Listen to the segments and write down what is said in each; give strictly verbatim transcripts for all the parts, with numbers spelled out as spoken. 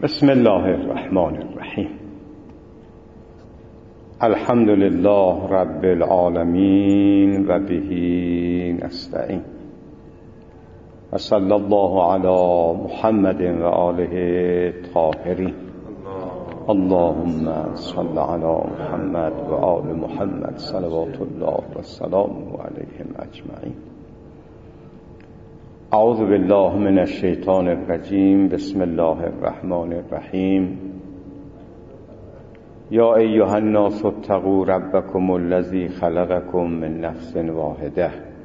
بسم الله الرحمن الرحیم. الحمد لله رب العالمین و بهی نستعین و صلی الله علی محمد و آله طاهرین. اللهم صل علی محمد و آل محمد صلوات الله و سلام علیهم اجمعین. اعوذ بالله من الشیطان الرجیم. بسم الله الرحمن الرحیم. یا ایها الناس اتقوا ربکم الذی خلقکم من نفس واحده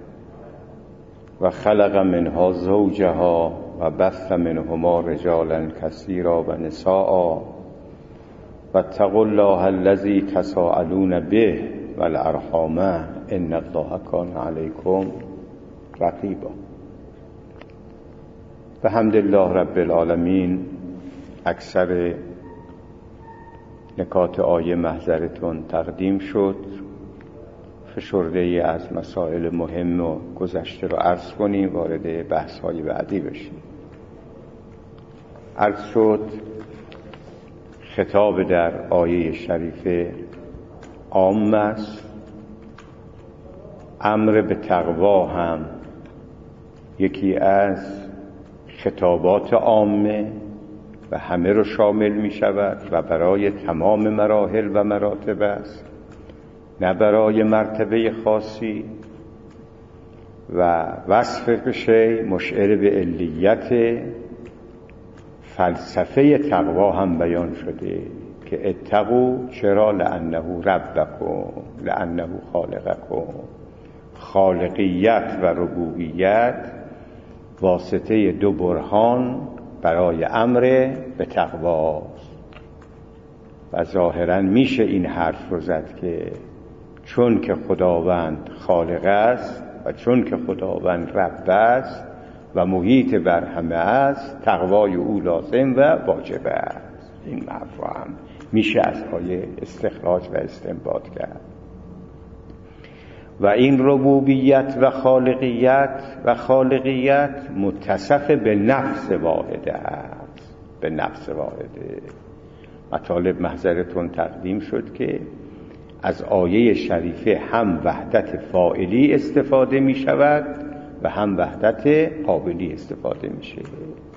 و خلق منها زوجها و بث منهما رجالا کثیرا و نساء واتقوا الله الذی تساءلون به والارحام ان الله کان علیکم رقیبا. الحمدلله رب العالمین. اکثر نکات آیه محضرتون تقدیم شد. فشرده ای از مسائل مهم و گذشته رو عرض کنیم، وارد بحث های بعدی بشیم. عرض شد خطاب در آیه شریفه عام است. امر به تقوا هم یکی از خطابات عامه و همه رو شامل می شود و برای تمام مراحل و مراتب است، نه برای مرتبه خاصی. و وصف بشه مشعر به علیت فلسفه تقوا هم بیان شده که اتقوا. چرا؟ لانه ربکم، لانه خالقکم. خالقیت و ربوبیت واسطه دو برهان برای امر به تقواست. و ظاهرا میشه این حرف رو زد که چون که خداوند خالق است و چون که خداوند رب است و محیط بر همه است، تقوای او لازم و واجب است. این مفهوم میشه از آیه استخراج و استنباط کرد. و این ربوبیت و خالقیت و خالقیت متصف به نفس واحده است. به نفس واحده. مطالب محضرتون تقدیم شد که از آیه شریفه هم وحدت فاعلی استفاده می شود و هم وحدت قابلی استفاده می شود.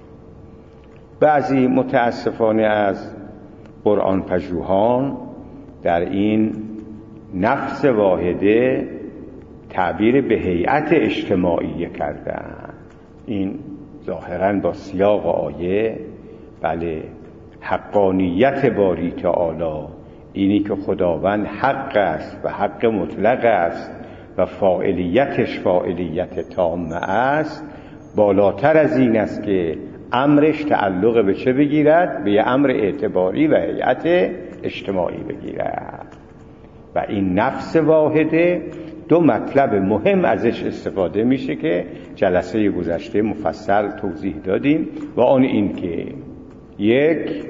بعضی متاسفانه از قرآن پژوهان در این نفس واحده تعبیر به هیئت اجتماعی کردن. این ظاهراً با سیاق آیه بله حقانیت باری تعالی، اینی که خداوند حق است و حق مطلق است و فاعلیتش فاعلیت تامه است، بالاتر از این است که امرش تعلق به چه بگیرد؟ به امر اعتباری و هیئت اجتماعی بگیرد. و این نفس واحده دو مطلب مهم ازش استفاده میشه که جلسه گذشته مفصل توضیح دادیم، و آن این که یک،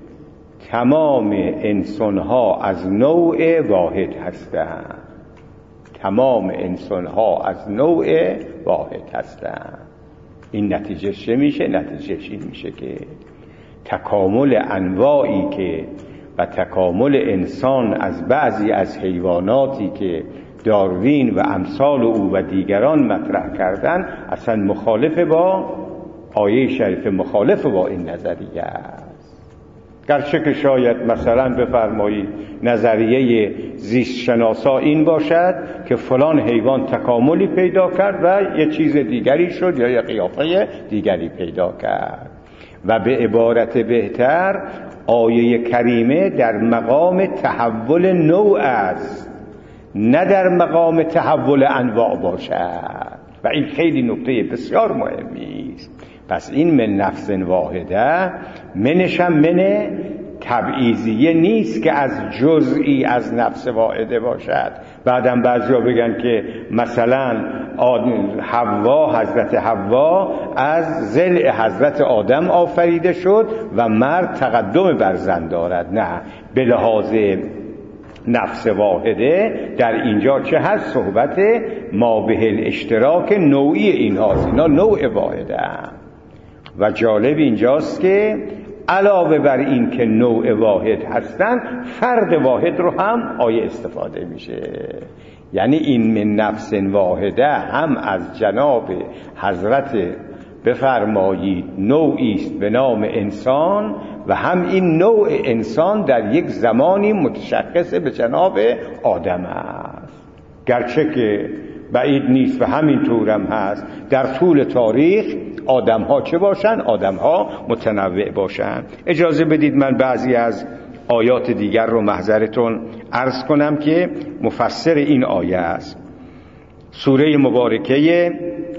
تمام انسانها از نوع واحد هستند. تمام انسانها از نوع واحد هستند. این نتیجه چه میشه؟ نتیجه این میشه که تکامل انواعی که و تکامل انسان از بعضی از حیواناتی که داروین و امثال او و دیگران مطرح کردن اصلا مخالف با آیه شریفه، مخالف با این نظریه است. گرچه که شاید مثلا بفرمایید نظریه زیست شناسا این باشد که فلان حیوان تکاملی پیدا کرد و یه چیز دیگری شد یا یه قیافه دیگری پیدا کرد. و به عبارت بهتر آیه کریمه در مقام تحول نوع است، نه در مقام تحول انواع باشد. و این خیلی نکته بسیار مهمی است. پس این من نفس واحده منش هم من تبعیضیه نیست که از جزئی از نفس واحده باشد. بعدم بعضیا بگن که مثلا حوا، حضرت حوا از ضلع حضرت آدم آفریده شد و مرد تقدم بر زن دارد. نه، به لحاظ نفس واحده در اینجا چه هست؟ صحبت ما به الاشتراک نوعی این هاست. اینا نوع واحده هم. و جالب اینجاست که علاوه بر این که نوع واحد هستن، فرد واحد رو هم آیه استفاده میشه. یعنی این من نفس واحده هم از جناب حضرت بفرمایید نوعی است به نام انسان و هم این نوع انسان در یک زمانی متشخص به جناب آدم است، گرچه که بعید نیست و همین طور هم هست در طول تاریخ آدم ها چه باشن؟ آدم ها متنوع باشن. اجازه بدید من بعضی از آیات دیگر رو محضرتون عرض کنم که مفسر این آیه است. سوره مبارکه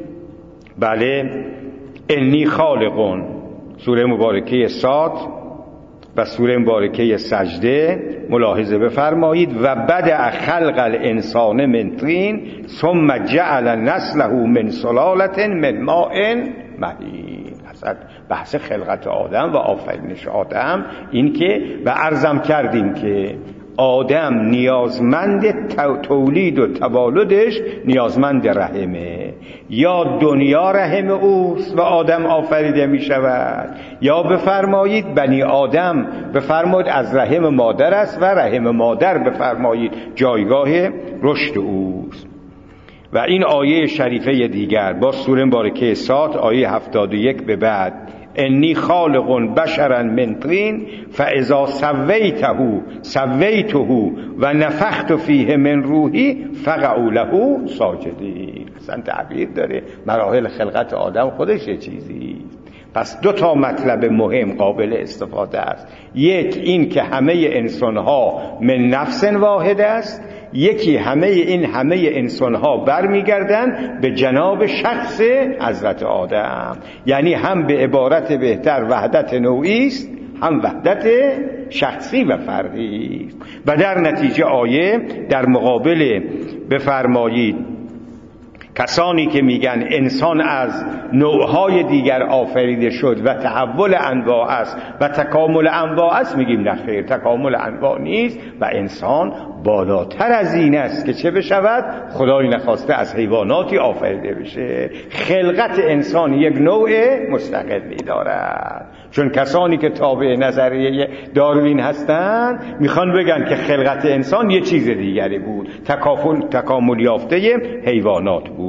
بله انی خالقون، سوره مبارکه صاد و سوره مبارکه سجده ملاحظه بفرمایید. و بدأ خلق الانسان من طین ثم جعل نسله من سلالة من ماء مهین. اصلا بحث خلقت آدم و آفرینش آدم این که و عرضم کردیم که آدم نیازمند تولید و تولدش نیازمند رحمه، یا دنیا رحم اوست و آدم آفریده می شود، یا بفرمایید بنی آدم بفرمایید از رحم مادر است و رحم مادر بفرمایید جایگاه رشد اوست. و این آیه شریفه دیگر با سوره مبارکه صاد آیه هفتاد و یک به بعد انی خالق بشرا من طین فاذا سویته سویته و نفخت فیه من روحی فقعوا له ساجدین. اصلا تعبیر داره مراحل خلقت آدم خودش یه چیزی. پس دو تا مطلب مهم قابل استفاده است. یک این که همه انسان ها من نفس واحد است، یکی همه این همه انسان ها برمیگردن به جناب شخص حضرت آدم، یعنی هم به عبارت بهتر وحدت نوعی است، هم وحدت شخصی و فردی است. و در نتیجه آیه در مقابل بفرمایید کسانی که میگن انسان از نوعهای دیگر آفریده شد و تحول انواع است و تکامل انواع است، میگیم نه خیر، تکامل انواع نیست و انسان بالاتر از این است که چه بشود؟ خدای نخواسته از حیواناتی آفریده بشه. خلقت انسان یک نوع مستقلی دارد، چون کسانی که تابع نظریه داروین هستند میخوان بگن که خلقت انسان یه چیز دیگری بود، تکافل تکامل یافته حیوانات بود.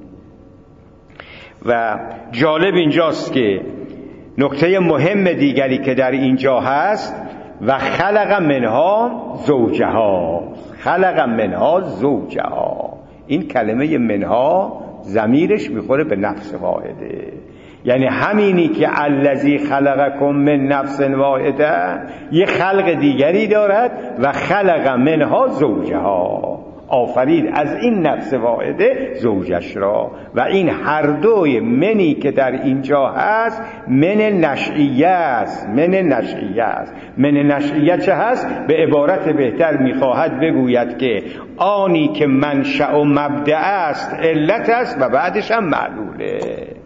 و جالب اینجاست که نکته مهم دیگری که در اینجا هست و خلق منها زوجها، خلق منها زوجها. این کلمه منها ضمیرش میخوره به نفس واحده، یعنی همینی که الذی خلقکم من نفس واحده یه خلق دیگری دارد و خلق منها زوجها، آفرید از این نفس واحده زوجش را. و این هر دوی منی که در اینجا هست من نشئیه است، من نشئیه است. من نشئیه چه هست؟ به عبارت بهتر میخواهد بگوید که آنی که منشأ و مبدأ است علت است و بعدش هم معلوله.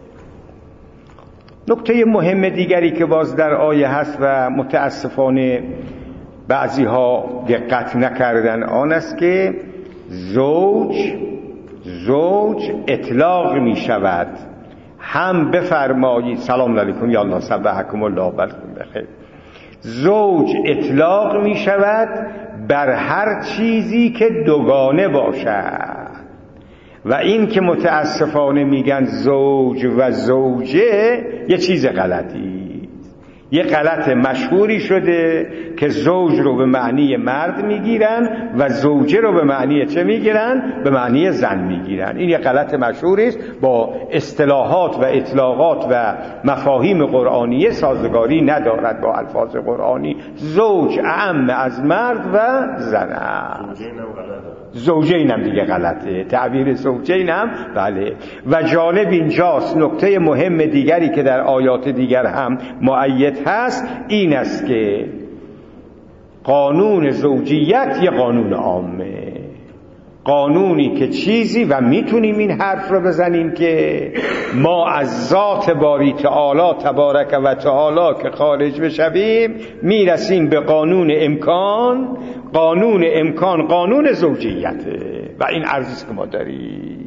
نکته مهم دیگری که باز در آیه هست و متاسفانه بعضی ها دقت نکردن آن است که زوج زوج اطلاق می شود هم بفرمایید سلام علیکم یا الله صبحکم الله بلکم بخیر. زوج اطلاق می شود بر هر چیزی که دوگانه باشد و این که متاسفانه میگن زوج و زوجه یه چیز غلطی، یه غلط مشهوری شده که زوج رو به معنی مرد میگیرن و زوجه رو به معنی چه میگیرن؟ به معنی زن میگیرن. این یه غلط مشهوری است، با اصطلاحات و اطلاقات و مفاهیم قرآنی سازگاری ندارد با الفاظ قرآنی. زوج اعم از مرد و زن است. زوجین هم دیگه غلطه، تعبیر زوجین هم بله. و جالب اینجاست نکته مهم دیگری که در آیات دیگر هم مؤید هست این است که قانون زوجیت یه قانون عامه، قانونی که چیزی و میتونیم این حرف رو بزنیم که ما از ذات باری تعالی تبارک و تعالی که خارج بشویم میرسیم به قانون امکان. قانون امکان قانون زوجیته و این ارزش که ما داریم.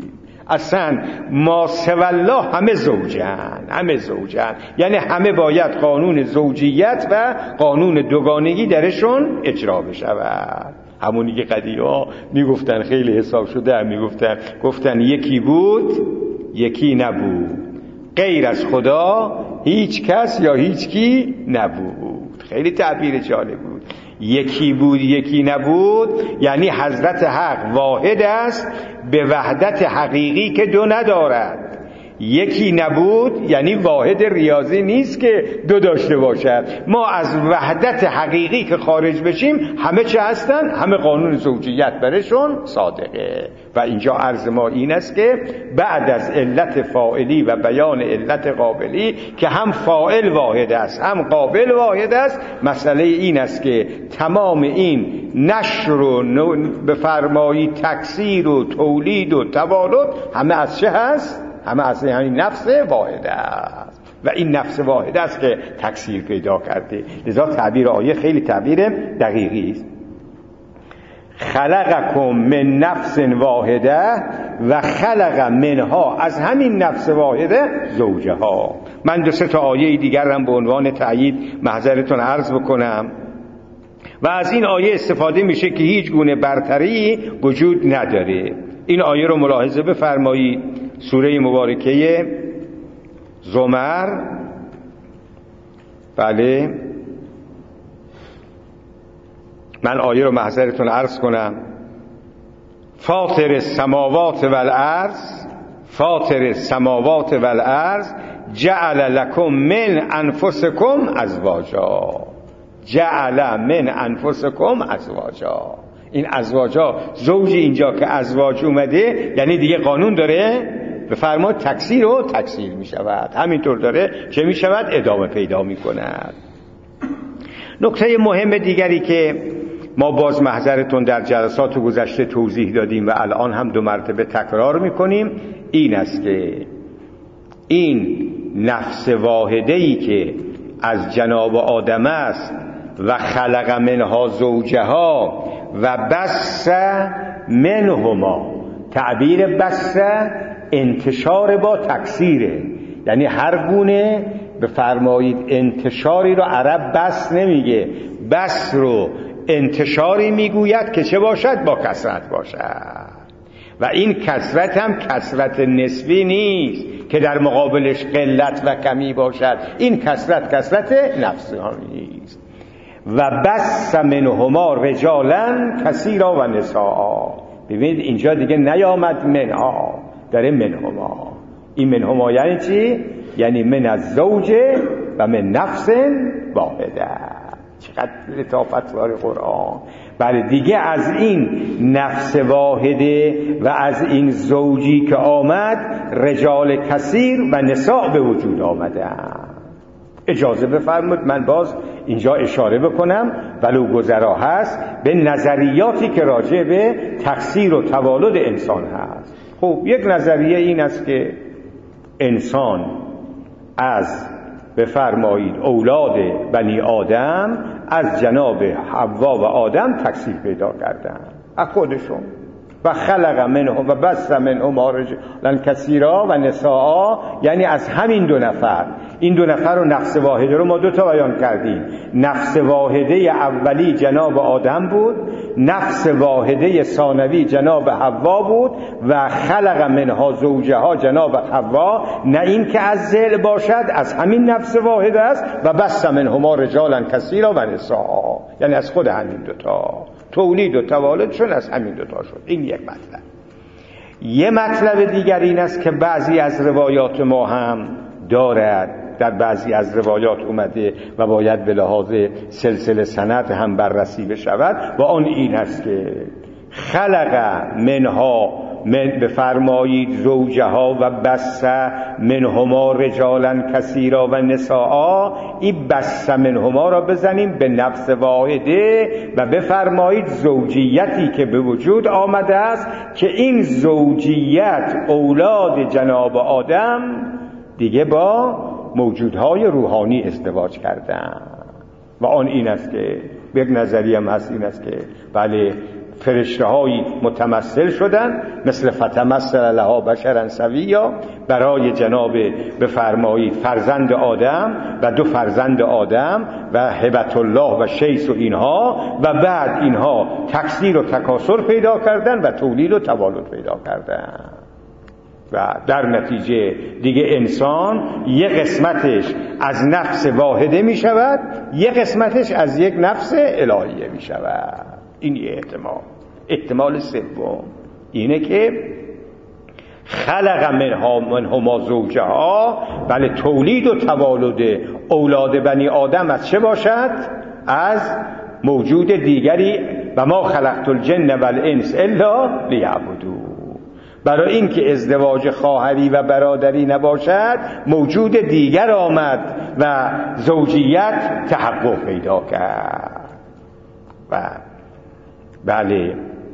اصلا ما سوی الله همه زوجن، همه زوجن، یعنی همه باید قانون زوجیت و قانون دوگانگی درشون اجرا بشود. همونی که قدیما میگفتن، خیلی حساب شده هم میگفتن، گفتن یکی بود یکی نبود، غیر از خدا هیچ کس یا هیچ کی نبود. خیلی تعبیر جالب بود. یکی بود یکی نبود یعنی حضرت حق واحد است به وحدت حقیقی که دو ندارد. یکی نبود یعنی واحد ریاضی نیست که دو داشته باشد. ما از وحدت حقیقی که خارج بشیم همه چه هستن؟ همه قانون زوجیت برشون صادقه. و اینجا عرض ما این است که بعد از علت فاعلی و بیان علت قابلی که هم فاعل واحد است هم قابل واحد است، مسئله این است که تمام این نشر و بفرمایی تکثیر و تولید و توالد همه از چه هست؟ همه از یعنی نفس واحده است و این نفس واحده است که تکثیر پیدا کرده. لذا تعبیر آیه خیلی تعبیر دقیقی است. خلقکم من نفس واحده و خلق منها، از همین نفس واحده زوجها. من دو سه تا آیه دیگر هم به عنوان تأیید محضرتون عرض بکنم. و از این آیه استفاده میشه که هیچ گونه برتری وجود نداره. این آیه رو ملاحظه بفرمایید. سوره مبارکه زمر، بله من آیه رو محضرتون عرض کنم. فاطر السماوات والارض، فاطر السماوات والارض جعل لكم من انفسكم ازواجا، جعل من انفسكم ازواجا. این ازواجا، زوجی اینجا که ازواج اومده یعنی دیگه قانون داره بفرماد تکثیر و تکثیر می شود، همینطور داره چه می شود ادامه پیدا می کند. نکته مهم دیگری که ما باز محضرتون در جلسات گذشته توضیح دادیم و الان هم دو مرتبه تکرار می کنیم این است که این نفس واحده‌ای که از جناب آدم است و خلق منها زوجها و بث منهما، تعبیر بث انتشار با تکثیره، یعنی هر گونه بفرمایید انتشاری رو عرب بث نمیگه، بث رو انتشاری میگوید که چه باشد؟ با کثرت باشد. و این کثرت هم کثرت نسبی نیست که در مقابلش قلت و کمی باشد، این کثرت کثرت نفسانی است. و بث منهما رجالا کثیرا و نساء. ببینید اینجا دیگه نیامد منها، داره منهما. این منهما یعنی چی؟ یعنی من از زوجه و من نفس واحده. چقدر لطافت وار قرآن. بله دیگه از این نفس واحده و از این زوجی که آمد رجال کثیر و نساء به وجود آمدن. اجازه بفرمایید من باز اینجا اشاره بکنم ولو گذرا هست به نظریاتی که راجع به تکثیر و توالد انسان هست. خب یک نظریه این است که انسان از بفرمایید اولاد بنی آدم از جناب حوا و آدم تکثیر پیدا کردن از خودشون. و خلق منهم و بث منهما رجالا کثیرا و نساء، یعنی از همین دو نفر. این دو نفر رو نفس واحده رو ما دو تا بیان کردیم. نفس واحده اولی جناب آدم بود، نفس واحده ثانوی جناب حوا بود و خلق منها زوجها جناب حوا. نه این که از ذیل باشد، از همین نفس واحده است. و بث منهما رجالا کثیرا و نساء، یعنی از خود همین دو تا تولید و توالدشون از همین دوتا شد. این یک مطلب. یه مطلب دیگر این است که بعضی از روایات ما هم دارد، در بعضی از روایات اومده و باید به لحاظ سلسله سند هم بررسی بشود و آن این است که خلق منها من بفرمایید زوجها و بث منهما رجالا کثیرا و نساء. این بث منهما را بزنیم به نفس واحده و بفرمایید زوجیتی که به وجود آمده است که این زوجیت اولاد جناب آدم دیگه با موجودهای روحانی ازدواج کردن. و آن این است که یک نظریه هم هست این است که بله فرشته‌های متمثل شدن، مثل فتمثل لها بشرا سویا، برای جناب بفرمایید فرزند آدم و دو فرزند آدم و هبت الله و شیس و اینها، و بعد اینها تکثیر و تکاثر پیدا کردن و تولید و توالد پیدا کردن و در نتیجه دیگه انسان یک قسمتش از نفس واحده می شود، یک قسمتش از یک نفس الهیه می شود. این یه احتمال. احتمال سوم اینه که خلق منها منهما زوجها، بله تولید و توالد اولاد بنی آدم از چه باشد؟ از موجود دیگری. و ما خلقت الجن والانس الا لیعبدون. برای این که ازدواج خواهری و برادری نباشد، موجود دیگر آمد و زوجیت تحقق پیدا کرد. و بله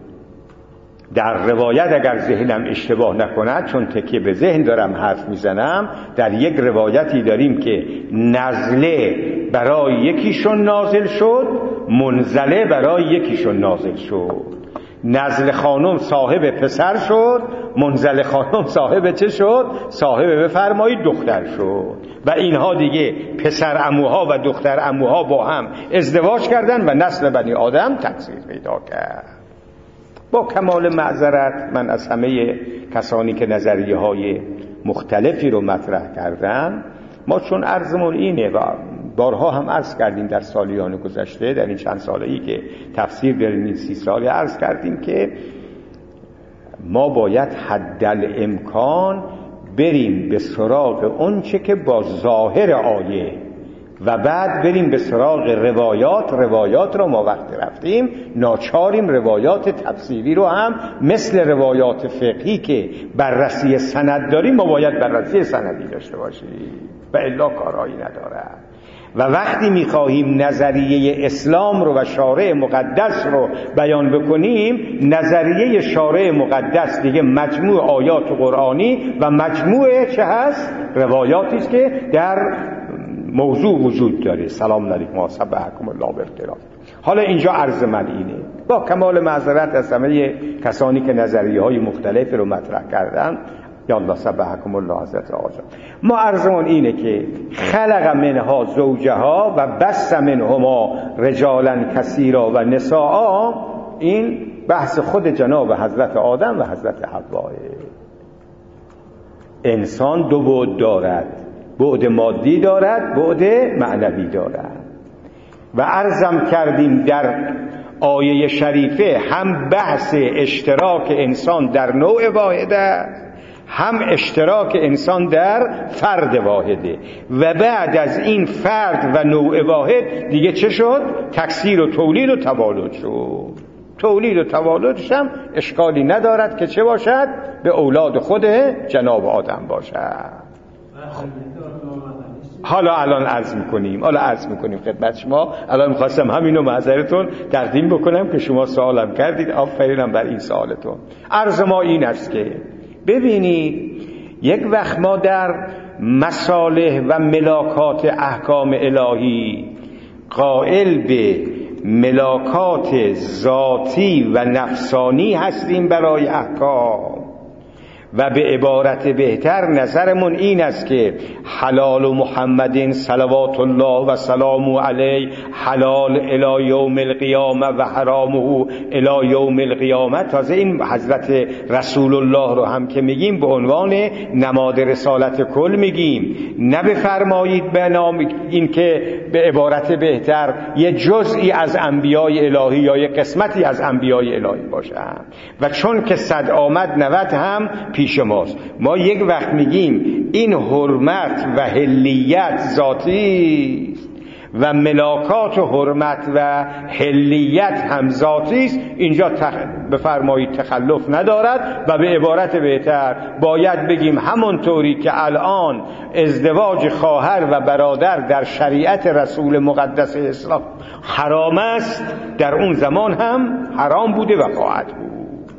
در روایت اگر ذهنم اشتباه نکند، چون تکیه به ذهن دارم حرف میزنم، در یک روایتی داریم که نزله برای یکیشون نازل شد، منزله برای یکیشون نازل شد. نزل خانم صاحب پسر شد، منزل خانم صاحب چه شد؟ صاحب بفرمایید دختر شد. و اینها دیگه پسر عموها و دختر عموها با هم ازدواج کردن و نسل بنی آدم تکثیر پیدا کرد. با کمال معذرت من از همه کسانی که نظریه های مختلفی رو مطرح کردن، ما چون عرضمون اینه و بارها هم عرض کردیم در سالیان گذشته، در این چند ساله‌ای که تفسیر در این سی ساله عرض کردیم که ما باید حدالامکان بریم به سراغ اون چه که با ظاهر آیه و بعد بریم به سراغ روایات. روایات رو ما وقتی رفتیم ناچاریم روایات تفسیری رو هم مثل روایات فقهی که بررسی سند داریم ما باید بررسی سندی داشته باشیم و الا کارایی ندارد. و وقتی میخواهیم نظریه اسلام رو و شارع مقدس رو بیان بکنیم، نظریه شارع مقدس دیگه مجموع آیات قرآنی و مجموع چه هست؟ روایاتی است که در موضوع وجود داره. سلام علیکم و صبحکم الله بالاحترام. حالا اینجا عرض من اینه، با کمال معذرت از همه کسانی که نظریه های مختلف رو مطرح کردن، یا الله صبحکم الله حضرت آقا، ما عرضمون اینه که خلق منها زوجها و بث منهما رجالا کثیرا و نساء، این بحث خود جناب حضرت آدم و حضرت حوا. انسان دو بعد دارد، بعد مادی دارد، بعد معنوی دارد. و عرضم کردیم در آیه شریفه هم بحث اشتراک انسان در نوع واحد است، هم اشتراک انسان در فرد واحده. و بعد از این فرد و نوع واحد دیگه چه شد؟ تکثیر و تولید و توالد شد. تولید و توالدش هم اشکالی ندارد که چه باشد؟ به اولاد خود جناب آدم باشد. حالا الان عرض میکنیم حالا عرض میکنیم خدمت شما. الان میخواستم همینو معذرتون تقدیم بکنم که شما سوالم کردید، آفرینم بر این سوالتون. عرض ما این است که ببینید یک وقت ما در مصالح و ملاکات احکام الهی قائل به ملاکات ذاتی و نفسانی هستیم برای احکام، و به عبارت بهتر نظرمون این است که حلال محمد صلوات الله و سلامه علیه حلال الی یوم القیامه و حرامه الی یوم القیامه. تازه این حضرت رسول الله رو هم که میگیم به عنوان نماد رسالت کل میگیم، نه بفرمایید به نام این که به عبارت بهتر یه جزئی از انبیای الهی یا یه قسمتی از انبیای الهی باشن. و چون که صد آمد نود هم پیش ماست. ما یک وقت میگیم این حرمت و حلیت ذاتی است و ملاکات و حرمت و حلیت هم ذاتی است، اینجا تخ... بفرمایید تخلف ندارد. و به عبارت بهتر باید بگیم همونطوری که الان ازدواج خواهر و برادر در شریعت رسول مقدس اسلام حرام است، در اون زمان هم حرام بوده و خواهد بود.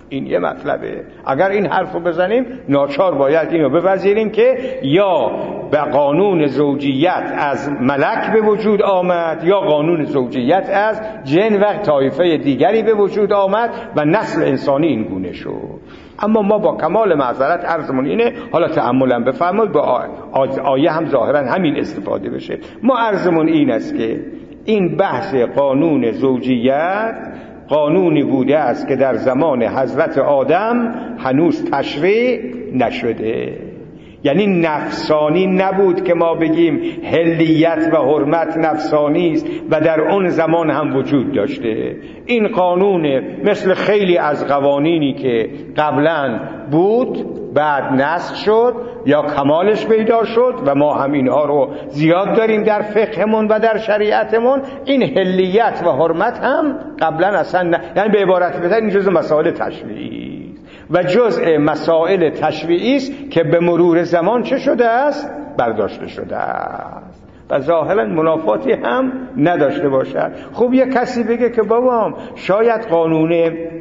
این یه مطلبه. اگر این حرف رو بزنیم ناچار باید اینو بپذیریم که یا به قانون زوجیت از ملک به وجود آمد یا قانون زوجیت از جن و طایفه دیگری به وجود آمد و نسل انسانی این گونه شد. اما ما با کمال معذرت عرضمون اینه، حالا تأملا بفرمایید، با آیه هم ظاهرا همین استفاده بشه. ما عرضمون این است که این بحث قانون زوجیت قانونی بوده است که در زمان حضرت آدم هنوز تشریع نشده، یعنی نفسانی نبود که ما بگیم حلیت و حرمت نفسانی است و در اون زمان هم وجود داشته. این قانون مثل خیلی از قوانینی که قبلا بود بعد نسخ شد یا کمالش پیدا شد و ما هم اینها رو زیاد داریم در فقهمون و در شریعتمون. این حلیت و حرمت هم قبلا اصلا ن... یعنی به عبارت بهتر این جزء مسائل تشریعی و جزء مسائل تشریعی است که به مرور زمان چه شده است؟ برداشته شده است و ظاهرا منافاتی هم نداشته باشد. خب یک کسی بگه که بابام شاید قانون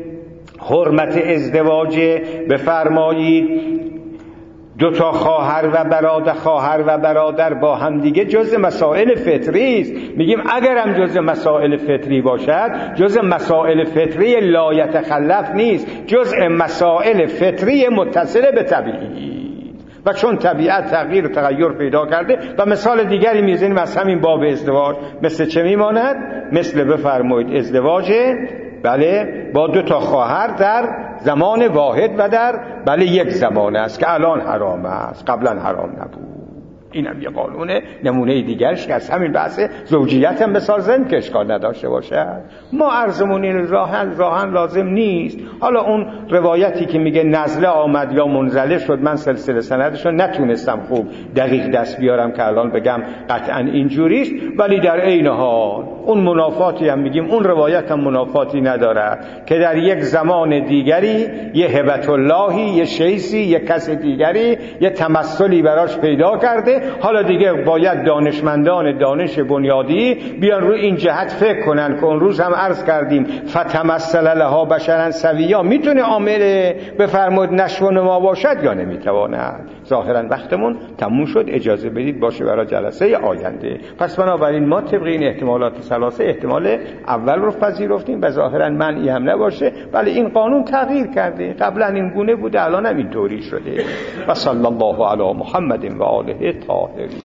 حرمت ازدواج بفرمایید دو تا خواهر و برادر خواهر و برادر با هم دیگه جزء مسائل فطری است. میگیم اگرم جزء مسائل فطری باشد، جزء مسائل فطری لا یتخلف نیست، جزء مسائل فطری متصل به طبیعی و چون طبیعت تغییر و تغییر پیدا کرده. و مثال دیگری میزنیم از همین باب ازدواج، مثل چه میماند؟ مثل بفرمایید ازدواج بله با دو تا خواهر در زمان واحد و در بله یک زمان است که الان حرام است، قبلا حرام نبود. اینم یه قانونه نمونه دیگرش که از همین بحث زوجیت هم مثال زن که اشکال نداشته باشد. ما عرضمون این راهن راهن لازم نیست. حالا اون روایتی که میگه نزله آمد یا منزله شد، من سلسله سندشو نتونستم خوب دقیق دست بیارم که الان بگم قطعا اینجوریست، ولی در عین حال اون منافاتی هم میگیم اون روایت هم منافاتی ندارد که در یک زمان دیگری یه هبت اللهی، یه شیسی، یه کس دیگری یه تمثلی براش پیدا کرده. حالا دیگه باید دانشمندان دانش بنیادی بیان روی این جهت فکر کنن که اون روز هم عرض کردیم فتمثل لها بشرا سویا میتونه عامل بفرمود نشو و نما باشد یا نمیتواند. ظاهرا وقتمون تموم شد، اجازه بدید باشه برای جلسه آینده. پس بنابراین ما طبق این احتمالات ثلاثه احتمال اول رو پذیرفتیم و ظاهرا منعی هم نباشه، ولی این قانون تغییر کرده، قبلا این گونه بوده الان هم اینطوری شده. و صلی الله علی محمد و آله طاهرین.